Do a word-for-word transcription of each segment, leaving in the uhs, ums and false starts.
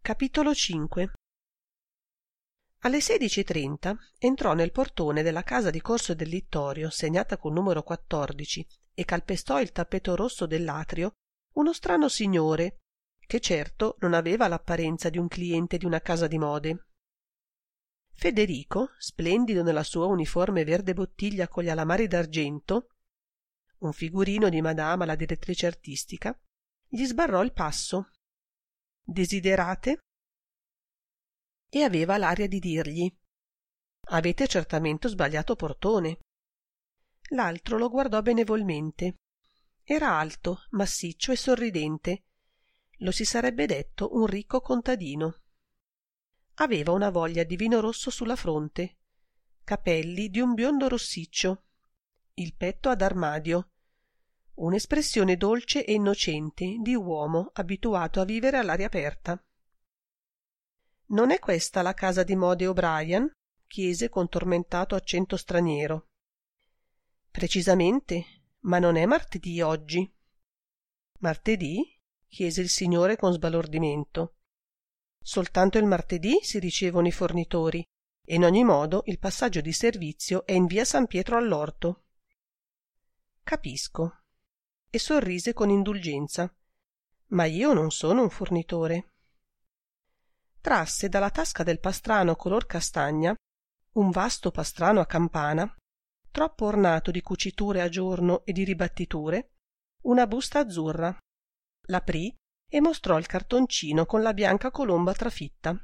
Capitolo cinque. Alle sedici e trenta entrò nel portone della casa di Corso del Littorio, segnata col numero quattordici, e calpestò il tappeto rosso dell'atrio uno strano signore, che certo non aveva l'apparenza di un cliente di una casa di mode. Federico, splendido nella sua uniforme verde bottiglia con gli alamari d'argento, un figurino di madama la direttrice artistica, gli sbarrò il passo. «Desiderate?» E aveva l'aria di dirgli: «Avete certamente sbagliato portone». L'altro lo guardò benevolmente. Era alto, massiccio e sorridente. Lo si sarebbe detto un ricco contadino. Aveva una voglia di vino rosso sulla fronte, capelli di un biondo rossiccio, il petto ad armadio, un'espressione dolce e innocente di uomo abituato a vivere all'aria aperta. «Non è questa la casa di mode O'Brien?» chiese con tormentato accento straniero. «Precisamente, ma non è martedì oggi». «Martedì?» chiese il signore con sbalordimento. «Soltanto il martedì si ricevono i fornitori, e in ogni modo il passaggio di servizio è in via San Pietro all'Orto». «Capisco», e sorrise con indulgenza. «Ma io non sono un fornitore». Trasse dalla tasca del pastrano color castagna, un vasto pastrano a campana, troppo ornato di cuciture a giorno e di ribattiture, una busta azzurra, l'aprì e mostrò il cartoncino con la bianca colomba trafitta.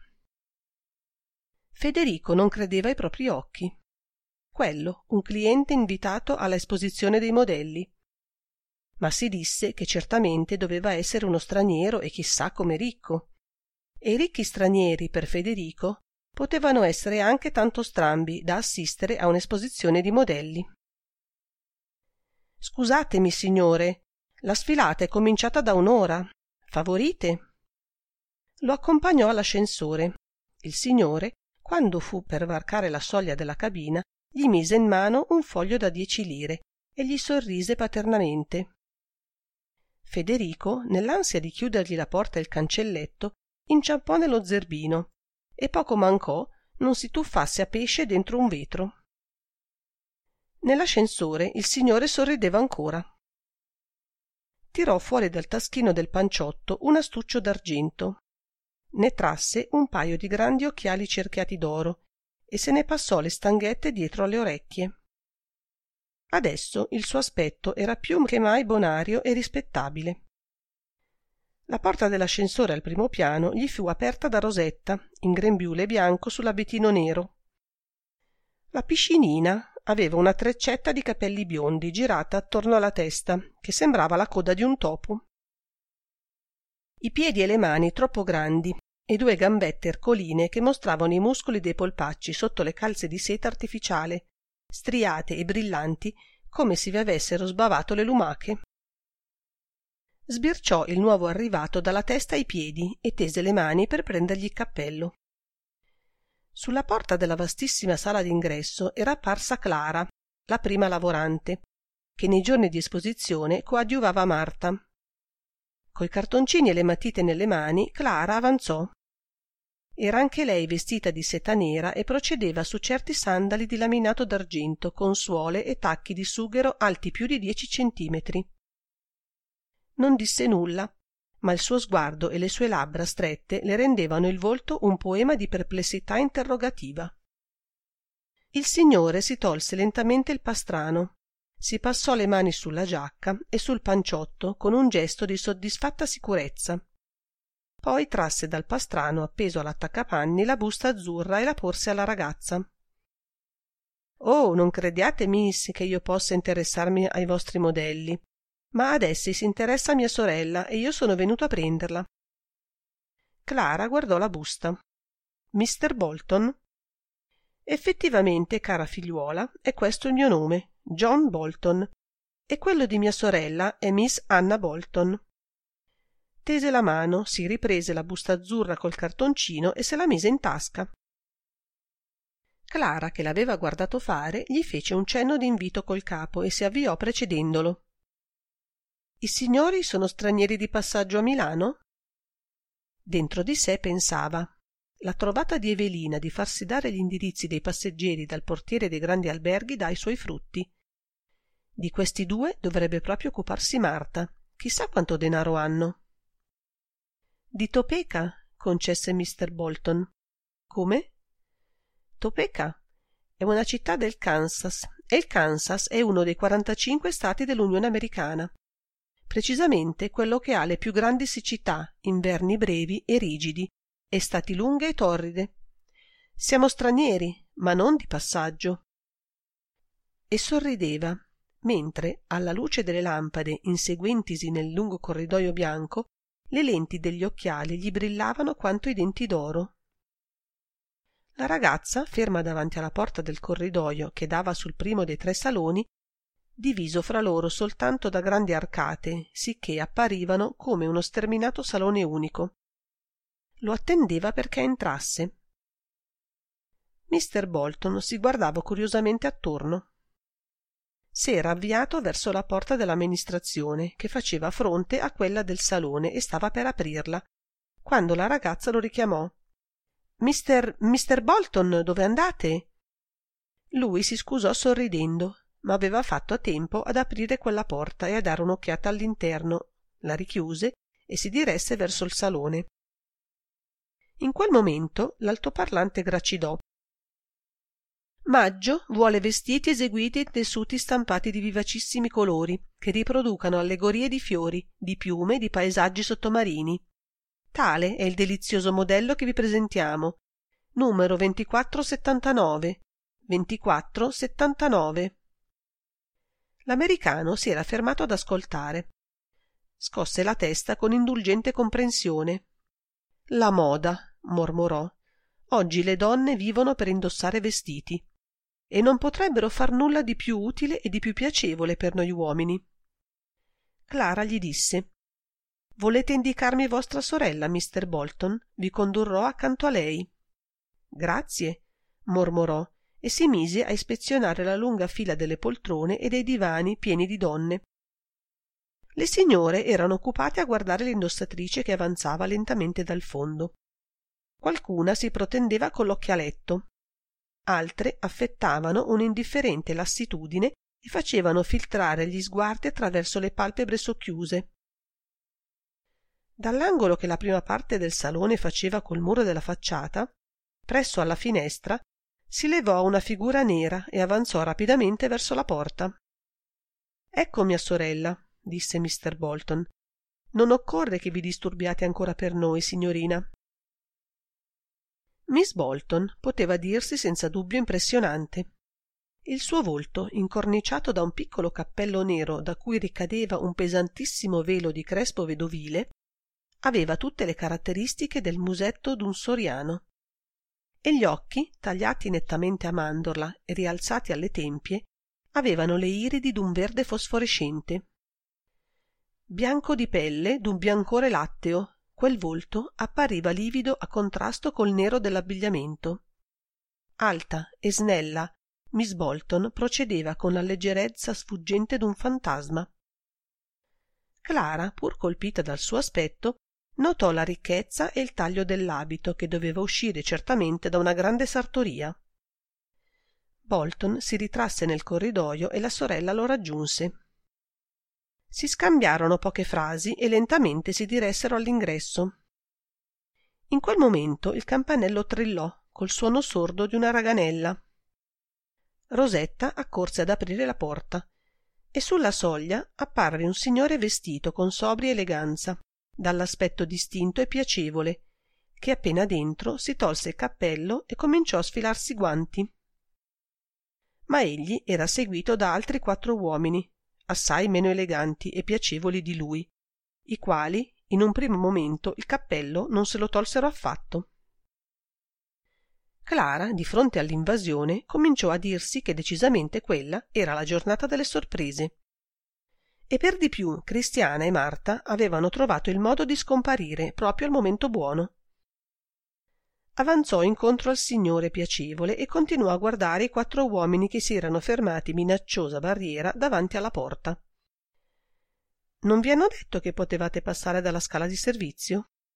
Federico non credeva ai propri occhi. Quello, un cliente invitato alla esposizione dei modelli. Ma si disse che certamente doveva essere uno straniero e chissà come ricco. E i ricchi stranieri, per Federico, potevano essere anche tanto strambi da assistere a un'esposizione di modelli. «Scusatemi, signore, la sfilata è cominciata da un'ora. Favorite?» Lo accompagnò all'ascensore. Il signore, quando fu per varcare la soglia della cabina, gli mise in mano un foglio da dieci lire e gli sorrise paternamente. Federico, nell'ansia di chiudergli la porta e il cancelletto, inciampò nello zerbino e poco mancò non si tuffasse a pesce dentro un vetro. Nell'ascensore il signore sorrideva ancora. Tirò fuori dal taschino del panciotto un astuccio d'argento, ne trasse un paio di grandi occhiali cerchiati d'oro e se ne passò le stanghette dietro alle orecchie. Adesso il suo aspetto era più che mai bonario e rispettabile. La porta dell'ascensore al primo piano gli fu aperta da Rosetta, in grembiule bianco sull'abitino nero. La piscinina aveva una treccetta di capelli biondi girata attorno alla testa, che sembrava la coda di un topo. I piedi e le mani troppo grandi e due gambette ercoline che mostravano i muscoli dei polpacci sotto le calze di seta artificiale, striate e brillanti come se vi avessero sbavato le lumache. Sbirciò il nuovo arrivato dalla testa ai piedi e tese le mani per prendergli il cappello. Sulla porta della vastissima sala d'ingresso era apparsa Clara, la prima lavorante, che nei giorni di esposizione coadiuvava Marta. Coi cartoncini e le matite nelle mani, Clara avanzò. Era anche lei vestita di seta nera e procedeva su certi sandali di laminato d'argento con suole e tacchi di sughero alti più di dieci centimetri. Non disse nulla, ma il suo sguardo e le sue labbra strette le rendevano il volto un poema di perplessità interrogativa. Il signore si tolse lentamente il pastrano, si passò le mani sulla giacca e sul panciotto con un gesto di soddisfatta sicurezza. Poi trasse dal pastrano appeso all'attaccapanni la busta azzurra e la porse alla ragazza. «Oh, non crediate, miss, che io possa interessarmi ai vostri modelli, ma ad essi si interessa mia sorella e io sono venuto a prenderla». Clara guardò la busta. «mister Bolton?» «Effettivamente, cara figliuola, è questo il mio nome, John Bolton, e quello di mia sorella è Miss Anna Bolton». Tese la mano, si riprese la busta azzurra col cartoncino e se la mise in tasca. Clara, che l'aveva guardato fare, gli fece un cenno d'invito col capo e si avviò precedendolo. «I signori sono stranieri di passaggio a Milano?» Dentro di sé pensava: la trovata di Evelina di farsi dare gli indirizzi dei passeggeri dal portiere dei grandi alberghi dà i suoi frutti. Di questi due dovrebbe proprio occuparsi Marta. Chissà quanto denaro hanno. Di Topeka? Concesse mister Bolton. Come? Topeka è una città del Kansas e il Kansas è uno dei quarantacinque stati dell'Unione Americana. Precisamente quello che ha le più grandi siccità, inverni brevi e rigidi, estati lunghe e torride. Siamo stranieri, ma non di passaggio. E sorrideva, mentre, alla luce delle lampade inseguentisi nel lungo corridoio bianco, le lenti degli occhiali gli brillavano quanto i denti d'oro. La ragazza, ferma davanti alla porta del corridoio che dava sul primo dei tre saloni, diviso fra loro soltanto da grandi arcate, sicché apparivano come uno sterminato salone unico. Lo attendeva perché entrasse. mister Bolton si guardava curiosamente attorno. S'era avviato verso la porta dell'amministrazione, che faceva fronte a quella del salone, e stava per aprirla, quando la ragazza lo richiamò. Mister mister Bolton, dove andate? Lui si scusò sorridendo, ma aveva fatto a tempo ad aprire quella porta e a dare un'occhiata all'interno, la richiuse e si diresse verso il salone. In quel momento l'altoparlante gracidò: Maggio vuole vestiti eseguiti in tessuti stampati di vivacissimi colori che riproducano allegorie di fiori, di piume, di paesaggi sottomarini. Tale è il delizioso modello che vi presentiamo, numero ventiquattro settantanove. ventiquattro settantanove. L'americano si era fermato ad ascoltare. Scosse la testa con indulgente comprensione. La moda, mormorò. Oggi le donne vivono per indossare vestiti e non potrebbero far nulla di più utile e di più piacevole per noi uomini. Clara gli disse: volete indicarmi vostra sorella, mister Bolton? Vi condurrò accanto a lei. Grazie, mormorò, e si mise a ispezionare la lunga fila delle poltrone e dei divani pieni di donne. Le signore erano occupate a guardare l'indossatrice che avanzava lentamente dal fondo. Qualcuna si protendeva con l'occhialetto, altre affettavano un'indifferente lassitudine e facevano filtrare gli sguardi attraverso le palpebre socchiuse. Dall'angolo che la prima parte del salone faceva col muro della facciata, presso alla finestra, si levò una figura nera e avanzò rapidamente verso la porta. Ecco mia sorella, disse mister Bolton. Non occorre che vi disturbiate ancora per noi, signorina. Miss Bolton poteva dirsi senza dubbio impressionante. Il suo volto, incorniciato da un piccolo cappello nero da cui ricadeva un pesantissimo velo di crespo vedovile, aveva tutte le caratteristiche del musetto d'un soriano, e gli occhi, tagliati nettamente a mandorla e rialzati alle tempie, avevano le iridi d'un verde fosforescente. Bianco di pelle, d'un biancore latteo, quel volto appariva livido a contrasto col nero dell'abbigliamento. Alta e snella, Miss Bolton procedeva con la leggerezza sfuggente d'un fantasma. Clara, pur colpita dal suo aspetto, notò la ricchezza e il taglio dell'abito, che doveva uscire certamente da una grande sartoria. Bolton si ritrasse nel corridoio e la sorella lo raggiunse. Si scambiarono poche frasi e lentamente si diressero all'ingresso. In quel momento il campanello trillò col suono sordo di una raganella. Rosetta accorse ad aprire la porta e sulla soglia apparve un signore vestito con sobria eleganza, dall'aspetto distinto e piacevole, che appena dentro si tolse il cappello e cominciò a sfilarsi i guanti. Ma egli era seguito da altri quattro uomini, assai meno eleganti e piacevoli di lui, i quali in un primo momento il cappello non se lo tolsero affatto. Clara, di fronte all'invasione, cominciò a dirsi che decisamente quella era la giornata delle sorprese. E per di più Cristiana e Marta avevano trovato il modo di scomparire proprio al momento buono. Avanzò incontro al signore piacevole e continuò a guardare i quattro uomini che si erano fermati minacciosa barriera davanti alla porta. Non vi hanno detto che potevate passare dalla scala di servizio?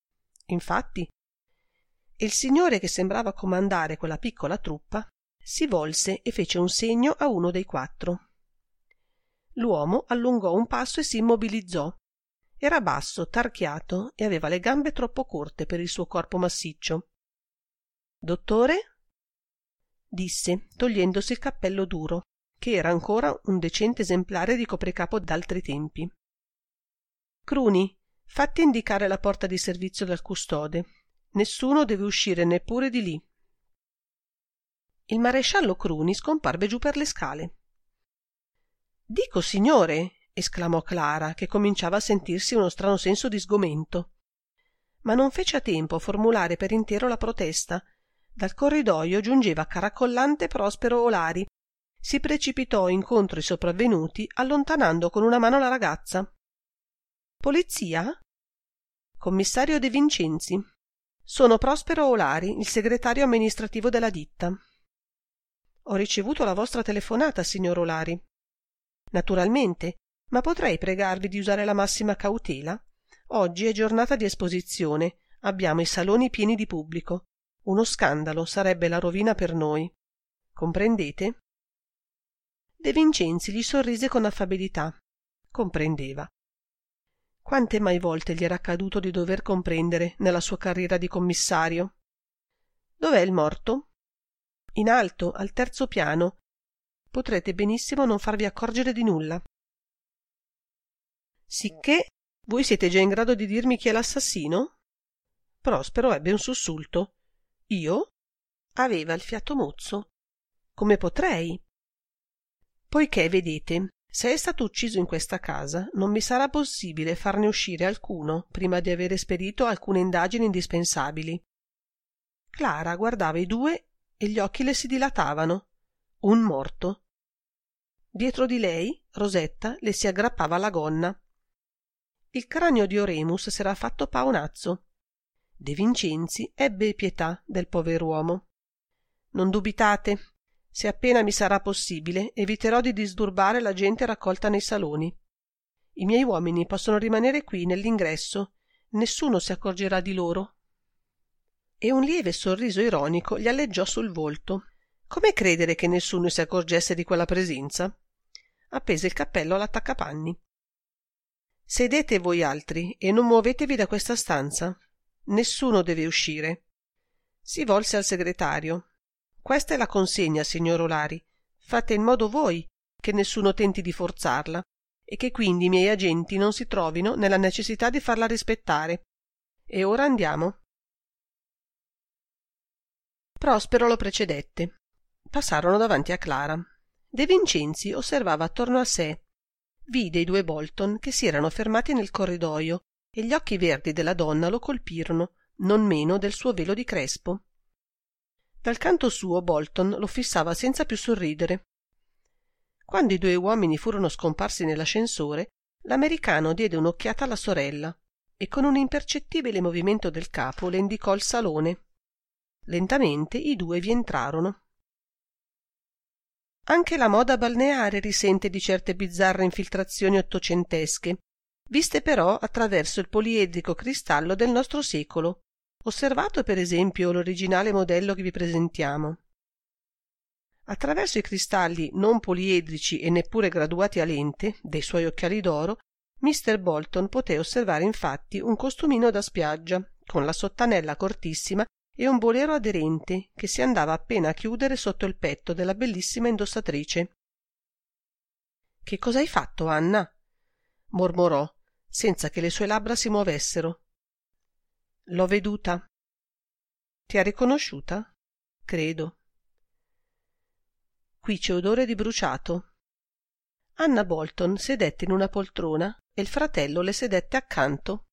infatti, e il signore che sembrava comandare quella piccola truppa si volse e fece un segno a uno dei quattro. L'uomo allungò un passo e si immobilizzò. Era basso, tarchiato e aveva le gambe troppo corte per il suo corpo massiccio. «Dottore?» disse, togliendosi il cappello duro, che era ancora un decente esemplare di copricapo d'altri tempi. «Cruni, fatti indicare la porta di servizio dal custode. Nessuno deve uscire neppure di lì». Il maresciallo Cruni scomparve giù per le scale. «Dico, signore!» esclamò Clara, che cominciava a sentirsi uno strano senso di sgomento. Ma non fece a tempo a formulare per intero la protesta. Dal corridoio giungeva caracollante Prospero Olari. Si precipitò incontro ai sopravvenuti, allontanando con una mano la ragazza. «Polizia?» «Commissario De Vincenzi. Sono Prospero Olari, il segretario amministrativo della ditta». «Ho ricevuto la vostra telefonata, signor Olari». «Naturalmente, ma potrei pregarvi di usare la massima cautela? Oggi è giornata di esposizione, abbiamo i saloni pieni di pubblico. Uno scandalo sarebbe la rovina per noi. Comprendete?» De Vincenzi gli sorrise con affabilità. Comprendeva. Quante mai volte gli era accaduto di dover comprendere nella sua carriera di commissario? «Dov'è il morto?» «In alto, al terzo piano. Potrete benissimo non farvi accorgere di nulla». «Sicché voi siete già in grado di dirmi chi è l'assassino?» Prospero ebbe un sussulto. «Io?» Aveva il fiato mozzo. «Come potrei?» «Poiché, vedete, se è stato ucciso in questa casa, non mi sarà possibile farne uscire alcuno prima di aver esperito alcune indagini indispensabili». Clara guardava i due e gli occhi le si dilatavano. Un morto. Dietro di lei, Rosetta le si aggrappava alla gonna. Il cranio di Oremus s'era fatto paonazzo. De Vincenzi ebbe pietà del pover'uomo. «Non dubitate, se appena mi sarà possibile eviterò di disturbare la gente raccolta nei saloni. I miei uomini possono rimanere qui nell'ingresso, nessuno si accorgerà di loro». E un lieve sorriso ironico gli alleggiò sul volto. Come credere che nessuno si accorgesse di quella presenza? Appese il cappello all'attaccapanni. «Sedete voi altri e non muovetevi da questa stanza. Nessuno deve uscire». Si volse al segretario. «Questa è la consegna, signor Olari. Fate in modo voi che nessuno tenti di forzarla e che quindi i miei agenti non si trovino nella necessità di farla rispettare. E ora andiamo». Prospero lo precedette. Passarono davanti a Clara. De Vincenzi osservava attorno a sé. Vide i due Bolton che si erano fermati nel corridoio e gli occhi verdi della donna lo colpirono, non meno del suo velo di crespo. Dal canto suo Bolton lo fissava senza più sorridere. Quando i due uomini furono scomparsi nell'ascensore, l'americano diede un'occhiata alla sorella e con un impercettibile movimento del capo le indicò il salone. Lentamente i due vi entrarono. Anche la moda balneare risente di certe bizzarre infiltrazioni ottocentesche, viste però attraverso il poliedrico cristallo del nostro secolo. Osservato per esempio l'originale modello che vi presentiamo. Attraverso i cristalli non poliedrici e neppure graduati a lente dei suoi occhiali d'oro, mister Bolton poté osservare infatti un costumino da spiaggia, con la sottanella cortissima e un bolero aderente che si andava appena a chiudere sotto il petto della bellissima indossatrice. «Che cosa hai fatto, Anna?» mormorò, senza che le sue labbra si muovessero. «L'ho veduta». «Ti ha riconosciuta?» «Credo». «Qui c'è odore di bruciato». Anna Bolton sedette in una poltrona e il fratello le sedette accanto.